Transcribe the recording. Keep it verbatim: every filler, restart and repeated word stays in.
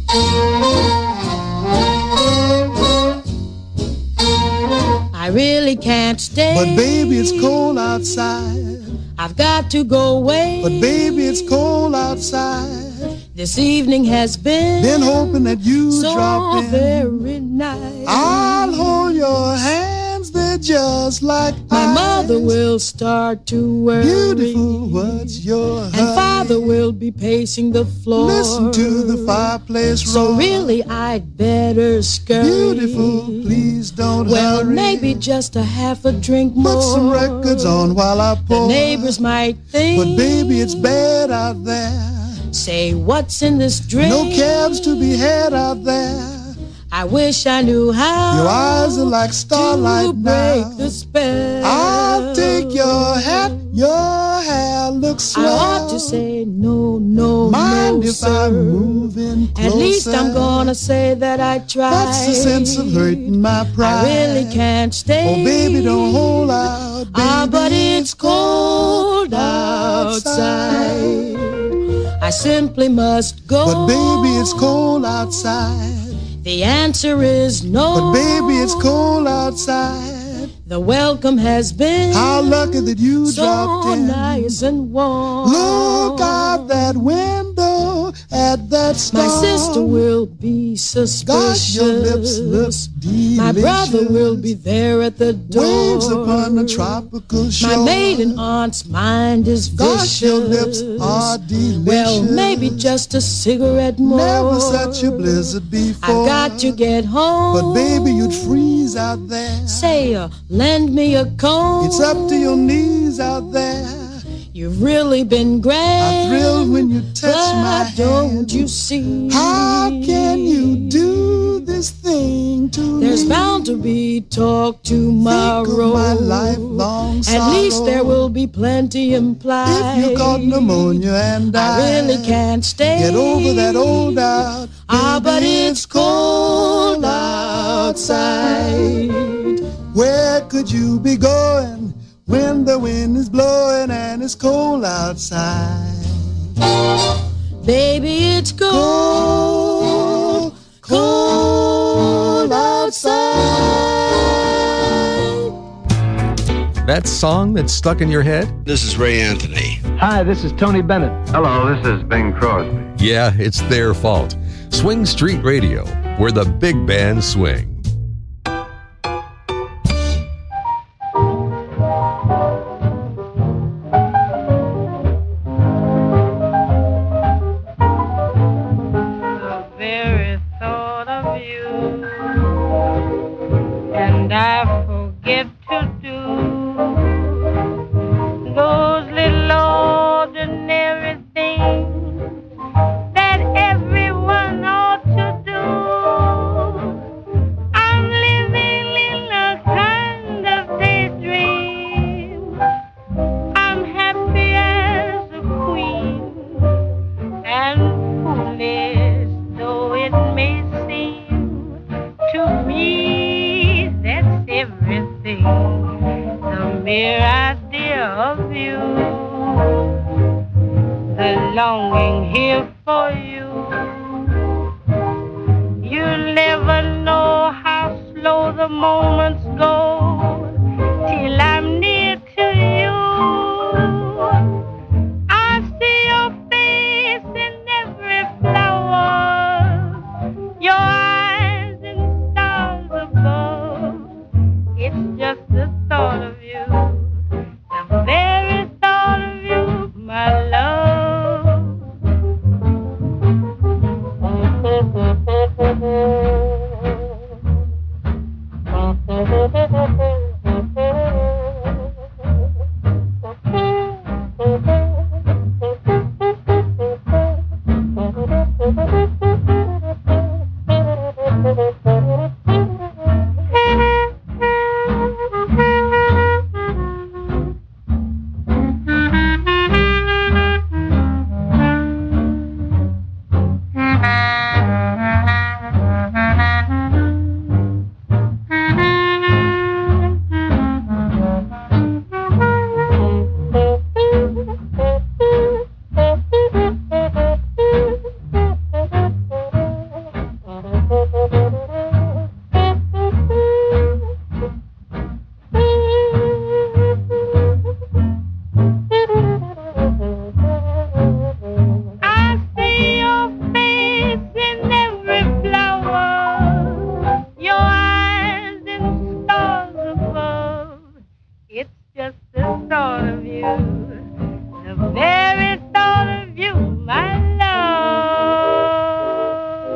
I really can't stay. But baby, it's cold outside. I've got to go away. But baby, it's cold outside. This evening has been Been hoping that you so drop in. very nice. I'll hold your hands, they're just like My ice. mother will start to worry. Beautiful, what's your And hurry? father will be pacing the floor. Listen to the fireplace So roar. really I'd better scurry. Beautiful, please don't Well, hurry. maybe just a half a drink more. Put some records on while I pour. The neighbors might think. But baby, it's bad out there. Say, what's in this drink? No cabs to be had out there. I wish I knew how. Your eyes are like starlight to break now. the spell. I'll take your hat, your hair looks swell. I ought to say no, no, Mind no, if sir. I'm moving closer? At least I'm gonna say that I tried. That's the sense of hurting my pride. I really can't stay. Oh, baby, don't hold out, baby. Ah, but it's cold outside. I simply must go. But baby, it's cold outside. The answer is no. But baby, it's cold outside. The welcome has been How lucky that you so dropped in. nice and warm. Look out that window at that star. My sister will be suspicious. Gosh, your lips look delicious. My brother will be there at the door. Waves upon a tropical shore. My maiden aunt's mind is vicious. Gosh, your lips are delicious. Well, maybe just a cigarette more. Never such a blizzard before. I've got to get home. But baby, you'd freeze out there. Say, uh, lend me a comb. It's up to your knees out there. You've really been great. I thrill when you touch but my hand. don't you see? How can you do this thing to There's me? bound to be talk tomorrow. Think of my lifelong At least sorrow. there will be plenty implied. If you caught pneumonia and I I really can't stay. Get over that old doubt. Ah, but Baby, it's cold outside. Where could you be going when the wind is blowing and it's cold outside? Baby, it's cold, cold outside. That song that's stuck in your head? This is Ray Anthony. Hi, this is Tony Bennett. Hello, this is Bing Crosby. Yeah, it's their fault. Swing Street Radio, where the big bands swing. Thank you. just the thought of you. The very